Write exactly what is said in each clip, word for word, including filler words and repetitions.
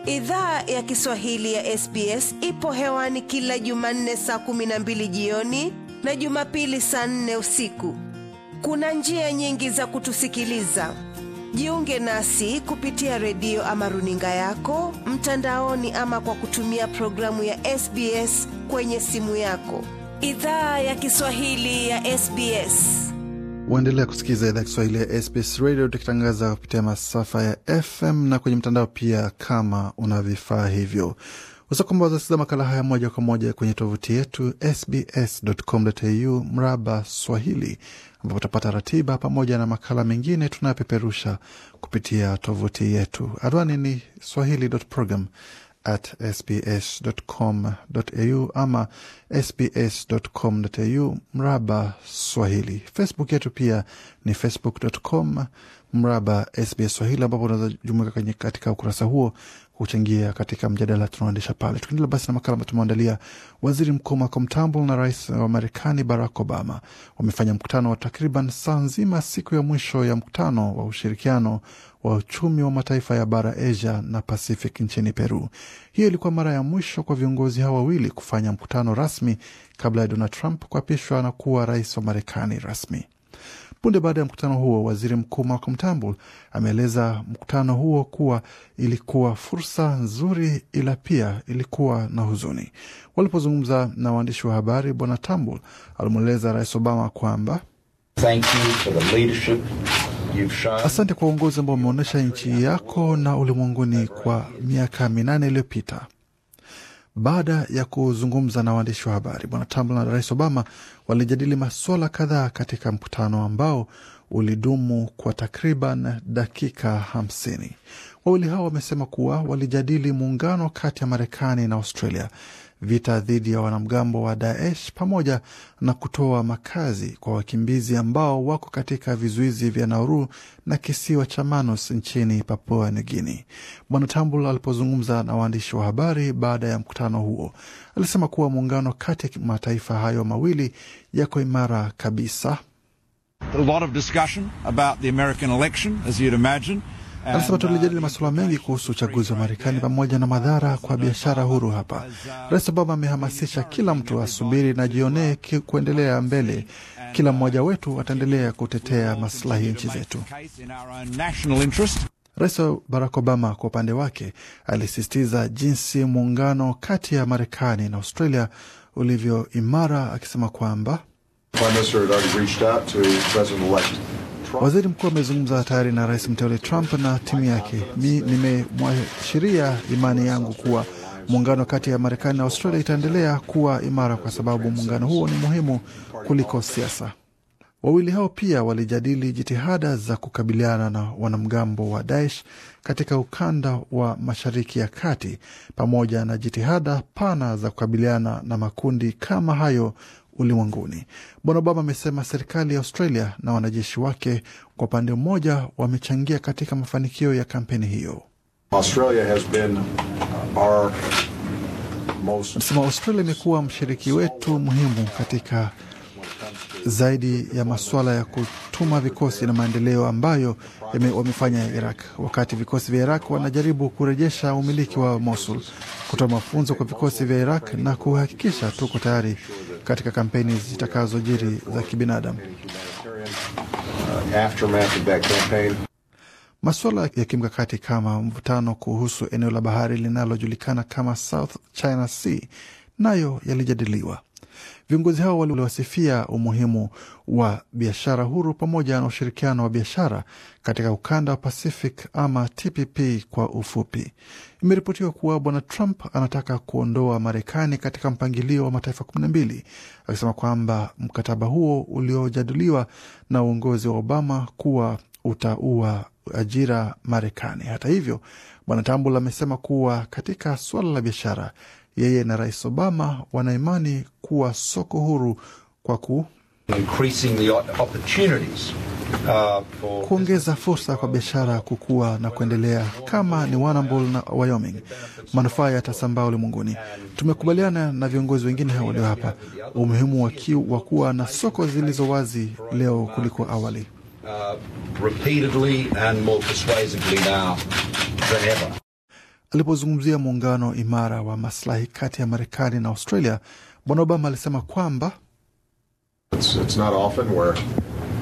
Idhaa ya Kiswahili ya S B S ipo hewani kila Jumanne saa kumi na mbili jioni na Jumapili saa nne usiku. Kuna njia nyingi za kutusikiliza. Jiunge nasi kupitia redio ama runinga yako, mtandaoni ama kwa kutumia programu ya S B S kwenye simu yako. Idhaa ya Kiswahili ya S B S. Waendelea kusikiza idhaa ya Kiswahili ya S B S Radio, tukitangaza kupitia masafa ya F M na kwenye mtandao pia kama una vifaa hivyo. Usakumba wazasikiza makala haya moja kwa moja kwenye tovuti yetu s b s dot com dot a u mraba Swahili, ambapo utapata ratiba pamoja na makala mengine tunayopeperusha kupitia tovuti yetu. Anwani ni swahili dot program at s b s dot com dot a u ama s b s dot com dot a u mraba Swahili. Facebook yetu pia ni facebook dot com mraba S B S Swahili, ambapo unaweza jumuika katika ukurasa huo kuchangia katika mjadala tunaoendesha pale. Tukiendelea basi na makala ambayo tumeandalia, Waziri Mkuu Malcolm Turnbull na Rais wa Marekani Barack Obama wamefanya mkutano wa takriban saa nzima siku ya mwisho ya mkutano wa ushirikiano wa uchumi wa mataifa ya bara Asia na Pacific nchini Peru. Hiyo ilikuwa mara ya mwisho kwa viongozi hawa wawili kufanya mkutano rasmi kabla ya Donald Trump kuapishwa na kuwa rais wa Marekani rasmi. Punde baada ya mkutano huo, Waziri Mkuu Malcolm Turnbull ameeleza mkutano huo kuwa ilikuwa fursa nzuri, ila pia ilikuwa na huzuni. Walipozungumza na waandishi wa habari, Bwana Turnbull alimweleza Rais Obama kwamba Thank you for the leadership you've shown. Asante kwa uongozi ambao umeonyesha nchi yako na ulimwenguni kwa miaka minane iliyopita. Baada ya kuzungumza na waandishi wa habari, Bwana Turnbull na Rais Obama walijadili masuala kadhaa katika mkutano ambao ulidumu kwa takriban dakika hamsini. Wawili hao wamesema kuwa walijadili muungano kati ya Marekani na Australia, vita dhidi ya wanamgambo wa Daesh, pamoja na kutoa makazi kwa wakimbizi ambao wako katika vizuizi vya Nauru na kisiwa cha Manus nchini Papua New Guinea. Bwana Turnbull alipozungumza na waandishi wa habari baada ya mkutano huo, alisema kuwa muungano kati ya mataifa hayo mawili yako imara kabisa. A lot of discussion about the American election, as you'd imagine. Alisema tulijadili masuala mengi kuhusu uchaguzi wa Marekani pamoja na madhara kwa biashara huru hapa. Rais Obama amehamasisha kila mtu asubiri na jionee kuendelea mbele. Kila mmoja wetu ataendelea kutetea maslahi nchi zetu. Rais Barack Obama kwa upande wake alisisitiza jinsi muungano kati ya Marekani na Australia ulivyo imara, akisema kwamba Waziri Mkuu amezungumza tayari na Rais mteule Trump na timu yake. Mi nimemwashiria imani yangu kuwa muungano kati ya Marekani na Australia itaendelea kuwa imara kwa sababu muungano huo ni muhimu kuliko siasa. Wawili hao pia walijadili jitihada za kukabiliana na wanamgambo wa Daesh katika ukanda wa Mashariki ya Kati, pamoja na jitihada pana za kukabiliana na makundi kama hayo ulimwenguni. Bwana Obama amesema serikali ya Australia na wanajeshi wake kwa upande mmoja wamechangia katika mafanikio ya kampeni hiyo. Australia has been our most Anasema Australia imekuwa mshiriki wetu muhimu katika zaidi ya masuala ya kutuma vikosi na maendeleo ambayo wamefanya Iraq. Wakati vikosi vya Iraq wanajaribu kurejesha umiliki wa Mosul, kutoa mafunzo kwa vikosi vya Iraq na kuhakikisha tuko tayari katika kampeni zitakazojiri za kibinadamu. Masuala ya kimkakati kama mvutano kuhusu eneo la bahari linalojulikana kama South China Sea nayo yalijadiliwa. Viongozi hao waliwasifia umuhimu wa biashara huru pamoja na ushirikiano wa biashara katika ukanda wa Pacific ama T P P kwa ufupi. Imeripotiwa kuwa Bwana Trump anataka kuondoa Marekani katika mpangilio wa mataifa kumi na mbili, akisema kwamba mkataba huo uliojadiliwa na uongozi wa Obama kuwa utaua ajira Marekani. Hata hivyo, Bwana Turnbull amesema kuwa katika suala la biashara, yeye na Rais Obama wanaimani kuwa soko huru kwa ku increasing the opportunities uh, for kuongeza fursa kwa biashara kukua na kuendelea kama ni Warrnambool na Wyoming. Manufaa yatasambaa ulimwenguni. Tumekubaliana na viongozi wengine hao walio hapa umuhimu wa kuwa na soko zilizo wazi leo kuliko awali. Uh, repeatedly and more persuasively now than ever. Alipozungumzia muungano imara wa maslahi kati ya Marekani na Australia, Bwana Obama alisema kwamba It's, it's not often where, uh,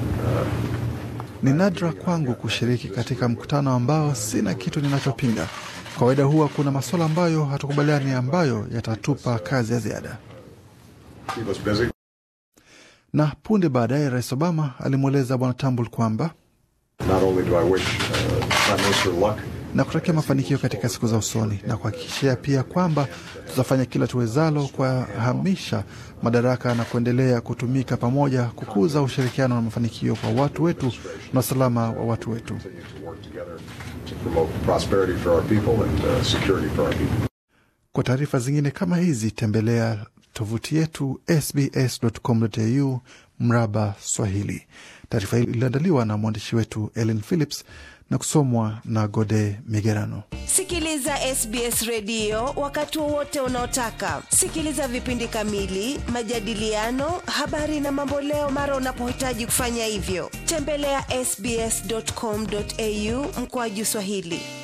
ni nadra kwangu kushiriki katika mkutano ambao sina kitu ninachopinga. Kawaida huwa kuna masuala ambayo hatukubaliani ambayo yatatupa kazi ya ziada. keep us busy. Na punde baadaye Rais Obama alimweleza Bwana Turnbull kwamba Not only do I wish uh, Prime Minister luck, na kutakia mafanikio katika siku za usoni, na kuhakikishia pia kwamba tutafanya kila tuwezalo kuhamisha madaraka na kuendelea kutumika pamoja kukuza ushirikiano na mafanikio kwa watu wetu na usalama wa watu wetu. to work together to promote prosperity for our people and uh, security for our people. Kwa taarifa zingine kama hizi tembelea tovuti yetu s b s dot com dot a u mraba Swahili. Taarifa hii iliandaliwa na mwandishi wetu Ellen Phillips na kusomwa na Gode Migerano. Sikiliza S B S Radio wakati wowote unaotaka. Sikiliza vipindi kamili, majadiliano, habari na mambo leo mara unapohitaji kufanya hivyo. Tembelea s b s dot com dot a u mkwaju Swahili.